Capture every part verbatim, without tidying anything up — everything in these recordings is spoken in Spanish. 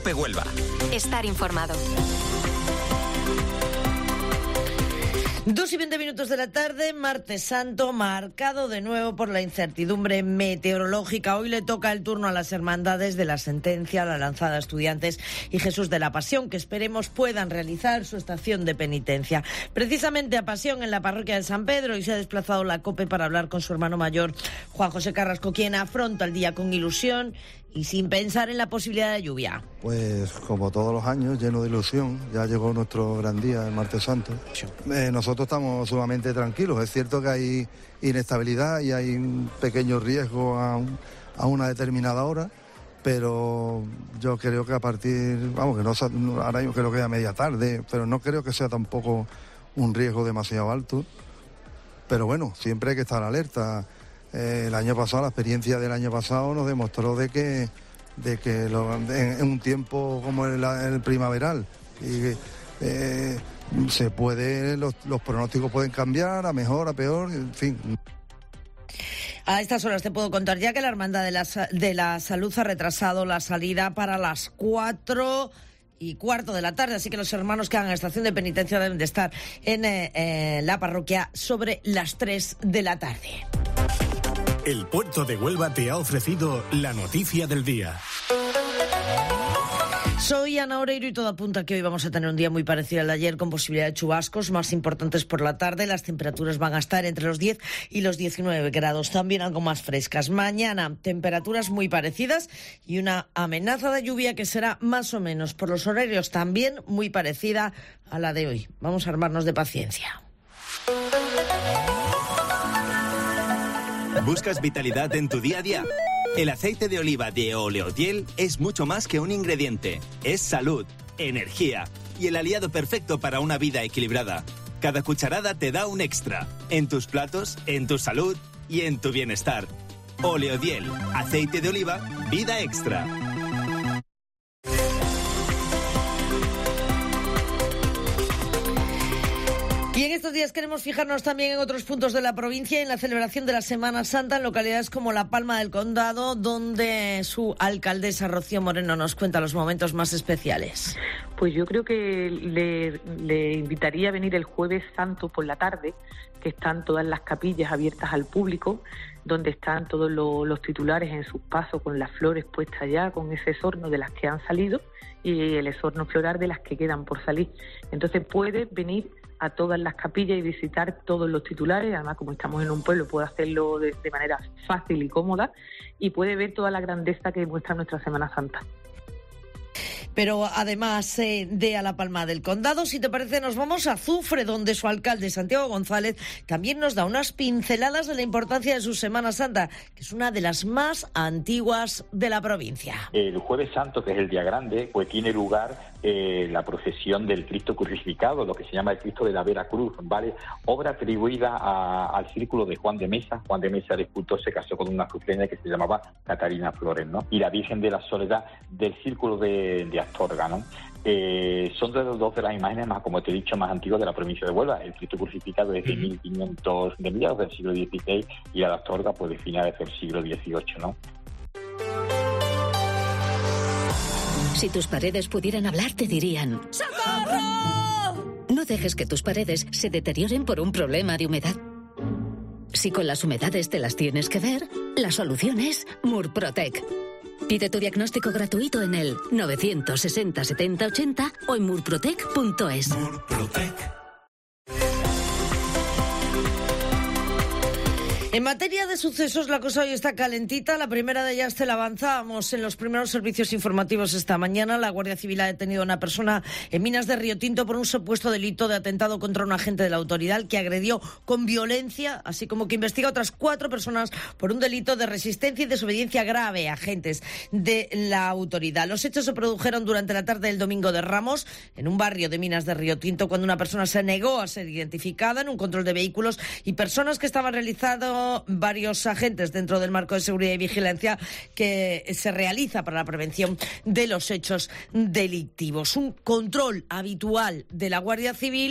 COPE Huelva. Estar informado. Dos y veinte minutos de la tarde, martes santo, marcado de nuevo por la incertidumbre meteorológica. Hoy le toca el turno a las hermandades de la Sentencia, la Lanzada Estudiantes y Jesús de la Pasión, que esperemos puedan realizar su estación de penitencia. Precisamente a Pasión, en la parroquia de San Pedro, y se ha desplazado la COPE para hablar con su hermano mayor, Juan José Carrasco, quien afronta el día con ilusión y sin pensar en la posibilidad de lluvia. Pues como todos los años, lleno de ilusión. Ya llegó nuestro gran día, el martes santo. Eh, nosotros estamos sumamente tranquilos. Es cierto que hay inestabilidad y hay un pequeño riesgo a, un, a una determinada hora, pero yo creo que a partir, vamos, que no, ahora yo creo que a media tarde, pero no creo que sea tampoco un riesgo demasiado alto. Pero bueno, siempre hay que estar alerta. Eh, el año pasado, la experiencia del año pasado nos demostró de que, de que lo, en, en un tiempo como el, el primaveral, y, eh, se puede, los, los pronósticos pueden cambiar a mejor, a peor, en fin. A estas horas te puedo contar ya que la Hermandad de la, de la Salud ha retrasado la salida para las cuatro y cuarto de la tarde, así que los hermanos que hagan estación de penitencia deben de estar en eh, eh, la parroquia sobre las tres de la tarde. El Puerto de Huelva te ha ofrecido la noticia del día. Soy Ana Oreiro y todo apunta que hoy vamos a tener un día muy parecido al de ayer, con posibilidad de chubascos más importantes por la tarde. Las temperaturas van a estar entre los diez y los diecinueve grados, también algo más frescas. Mañana, temperaturas muy parecidas y una amenaza de lluvia que será más o menos por los horarios también muy parecida a la de hoy. Vamos a armarnos de paciencia. ¿Buscas vitalidad en tu día a día? El aceite de oliva de Oleodiel es mucho más que un ingrediente. Es salud, energía y el aliado perfecto para una vida equilibrada. Cada cucharada te da un extra. En tus platos, en tu salud y en tu bienestar. Oleodiel, aceite de oliva, vida extra. Y en estos días queremos fijarnos también en otros puntos de la provincia y en la celebración de la Semana Santa en localidades como La Palma del Condado, donde su alcaldesa Rocío Moreno nos cuenta los momentos más especiales. Pues yo creo que le, le invitaría a venir el Jueves Santo por la tarde, que están todas las capillas abiertas al público, donde están todos los, los titulares en sus pasos con las flores puestas ya, con ese esorno de las que han salido y el esorno floral de las que quedan por salir. Entonces puede venir a todas las capillas y visitar todos los titulares. Además, como estamos en un pueblo, puede hacerlo de, de manera fácil y cómoda y puede ver toda la grandeza que muestra nuestra Semana Santa. Pero además eh, de a La Palma del Condado, si te parece, nos vamos a Azufre, donde su alcalde, Santiago González, también nos da unas pinceladas de la importancia de su Semana Santa, que es una de las más antiguas de la provincia. El Jueves Santo, que es el día grande, pues tiene lugar eh, la procesión del Cristo crucificado, lo que se llama el Cristo de la Vera Cruz, ¿vale? Obra atribuida a, al círculo de Juan de Mesa. Juan de Mesa, el escultor, se casó con una cruceña que se llamaba Catarina Flores, ¿no? Y la Virgen de la Soledad del círculo de, de Astorga, ¿no? Eh, son de dos de las imágenes más, como te he dicho, más antiguas de la provincia de Huelva. El Cristo crucificado es de uh-huh. mil quinientos, de mediados del siglo dieciséis, y la de Astorga pues de finales del siglo dieciocho, ¿no? Si tus paredes pudieran hablar, te dirían: ¡socorro! No dejes que tus paredes se deterioren por un problema de humedad. Si con las humedades te las tienes que ver, la solución es Murprotec. Pide tu diagnóstico gratuito en el novecientos sesenta setenta ochenta o en murprotec punto es. Murprotec. En materia de sucesos, la cosa hoy está calentita. La primera de ellas te la avanzábamos en los primeros servicios informativos esta mañana. La Guardia Civil ha detenido a una persona en Minas de Río Tinto por un supuesto delito de atentado contra un agente de la autoridad que agredió con violencia, así como que investiga a otras cuatro personas por un delito de resistencia y desobediencia grave a agentes de la autoridad. Los hechos se produjeron durante la tarde del domingo de Ramos, en un barrio de Minas de Río Tinto, cuando una persona se negó a ser identificada en un control de vehículos y personas que estaban realizando varios agentes dentro del marco de seguridad y vigilancia que se realiza para la prevención de los hechos delictivos. Un control habitual de la Guardia Civil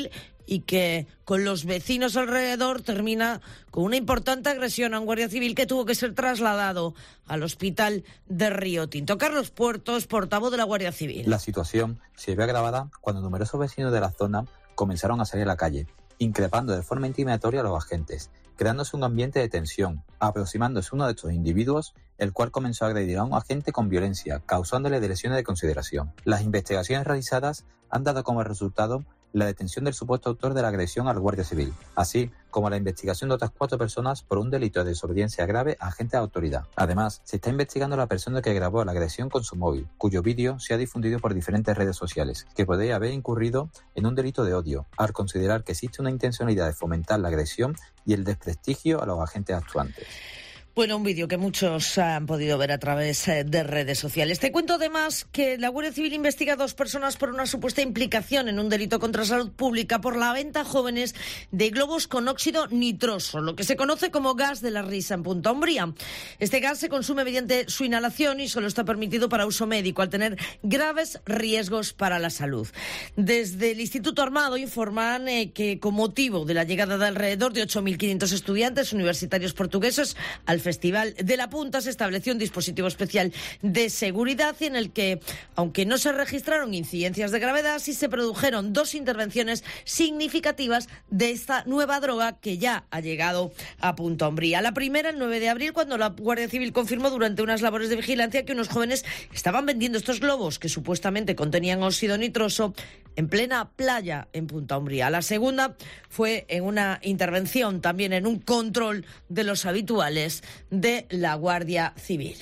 y que con los vecinos alrededor termina con una importante agresión a un guardia civil que tuvo que ser trasladado al hospital de Río Tinto. Carlos Puertos, portavoz de la Guardia Civil. La situación se ve agravada cuando numerosos vecinos de la zona comenzaron a salir a la calle, increpando de forma intimidatoria a los agentes, creándose un ambiente de tensión, aproximándose uno de estos individuos, el cual comenzó a agredir a un agente con violencia, causándole lesiones de consideración. Las investigaciones realizadas han dado como resultado la detención del supuesto autor de la agresión al guardia civil, así como la investigación de otras cuatro personas por un delito de desobediencia grave a agentes de autoridad. Además, se está investigando a la persona que grabó la agresión con su móvil, cuyo vídeo se ha difundido por diferentes redes sociales, que podría haber incurrido en un delito de odio, al considerar que existe una intencionalidad de fomentar la agresión y el desprestigio a los agentes actuantes. Bueno, un vídeo que muchos han podido ver a través de redes sociales. Te cuento además que la Guardia Civil investiga a dos personas por una supuesta implicación en un delito contra la salud pública por la venta a jóvenes de globos con óxido nitroso, lo que se conoce como gas de la risa en Punta Umbría. Este gas se consume mediante su inhalación y solo está permitido para uso médico, al tener graves riesgos para la salud. Desde el Instituto Armado informan eh, que con motivo de la llegada de alrededor de ocho mil quinientos estudiantes universitarios portugueses al Festival de la Punta se estableció un dispositivo especial de seguridad en el que, aunque no se registraron incidencias de gravedad, sí se produjeron dos intervenciones significativas de esta nueva droga que ya ha llegado a Punta Umbría. La primera, el nueve de abril, cuando la Guardia Civil confirmó durante unas labores de vigilancia que unos jóvenes estaban vendiendo estos globos que supuestamente contenían óxido nitroso en plena playa en Punta Umbría. La segunda fue en una intervención, también en un control de los habituales de la Guardia Civil.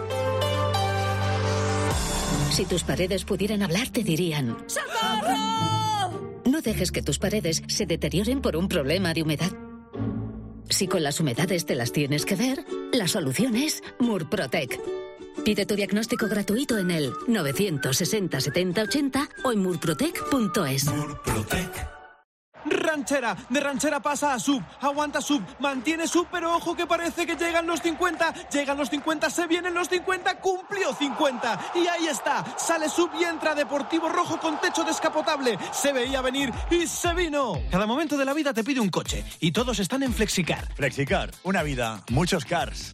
Si tus paredes pudieran hablar, te dirían: ¡socorro! No dejes que tus paredes se deterioren por un problema de humedad. Si con las humedades te las tienes que ver, la solución es Murprotec. Pide tu diagnóstico gratuito en el novecientos sesenta setenta ochenta o en murprotec punto es. Murprotec. Ranchera, de ranchera pasa a sub, aguanta sub, mantiene sub, pero ojo que parece que llegan los cincuenta, llegan los cincuenta, se vienen los cincuenta, cumplió cincuenta, y ahí está, sale sub y entra Deportivo Rojo con techo descapotable, se veía venir y se vino. Cada momento de la vida te pide un coche, y todos están en Flexicar. Flexicar, una vida, muchos cars.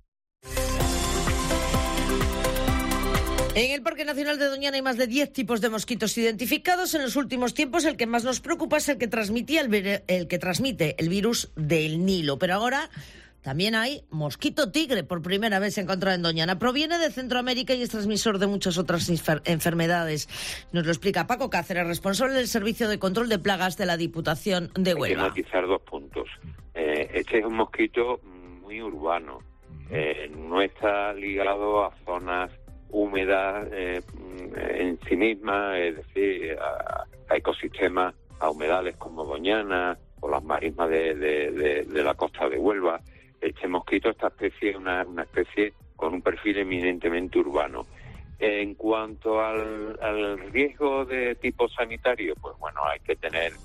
En el Parque Nacional de Doñana hay más de diez tipos de mosquitos identificados. En los últimos tiempos el que más nos preocupa es el que transmitía el, vir- el que transmite el virus del Nilo. Pero ahora también hay mosquito tigre, por primera vez encontrado en Doñana. Proviene de Centroamérica y es transmisor de muchas otras infer- enfermedades. Nos lo explica Paco Cáceres, responsable del Servicio de Control de Plagas de la Diputación de Huelva. Hay que matizar dos puntos. Eh, este es un mosquito muy urbano. Eh, no está ligado a zonas húmedas eh, en sí misma, es decir, a, a ecosistemas, a humedales como Doñana o las marismas de, de, de, de la costa de Huelva. Este mosquito, esta especie, es una, una especie con un perfil eminentemente urbano. En cuanto al, al riesgo de tipo sanitario, pues bueno, hay que tener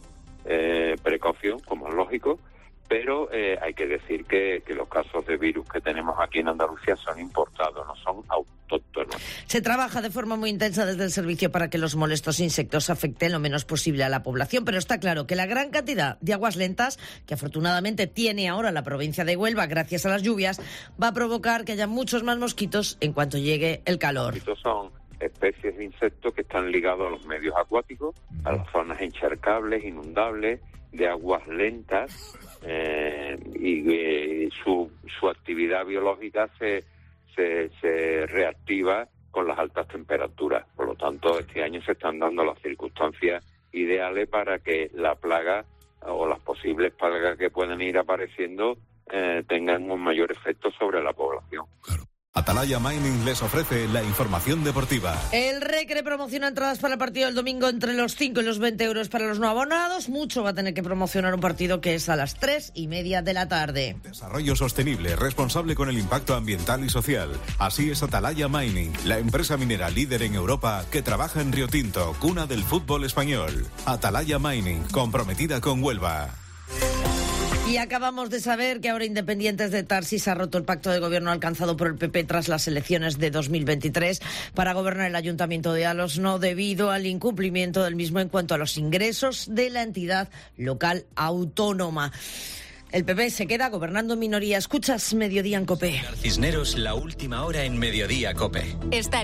eh, precaución, como es lógico, pero eh, hay que decir que, que los casos de virus que tenemos aquí en Andalucía son importados, no son autóctonos. Se trabaja de forma muy intensa desde el servicio para que los molestos insectos afecten lo menos posible a la población, pero está claro que la gran cantidad de aguas lentas, que afortunadamente tiene ahora la provincia de Huelva gracias a las lluvias, va a provocar que haya muchos más mosquitos en cuanto llegue el calor. Los mosquitos son especies de insectos que están ligados a los medios acuáticos, a las zonas encharcables, inundables, de aguas lentas, eh, y eh, su, su actividad biológica se, se, se reactiva con las altas temperaturas. Por lo tanto, este año se están dando las circunstancias ideales para que la plaga o las posibles plagas que pueden ir apareciendo eh, tengan un mayor efecto sobre la población. Claro. Atalaya Mining les ofrece la información deportiva. El Recre promociona entradas para el partido del domingo entre los cinco y los veinte euros para los no abonados. Mucho va a tener que promocionar un partido que es a las tres y media de la tarde. Desarrollo sostenible, responsable con el impacto ambiental y social. Así es Atalaya Mining, la empresa minera líder en Europa que trabaja en Río Tinto, cuna del fútbol español. Atalaya Mining, comprometida con Huelva. Y acabamos de saber que ahora Independientes de Tarsis ha roto el pacto de gobierno alcanzado por el P P tras las elecciones de dos mil veintitrés para gobernar el Ayuntamiento de Alos, no debido al incumplimiento del mismo en cuanto a los ingresos de la entidad local autónoma. El P P se queda gobernando en minoría. Escuchas Mediodía en COPE. Cisneros, la última hora en Mediodía COPE. Estar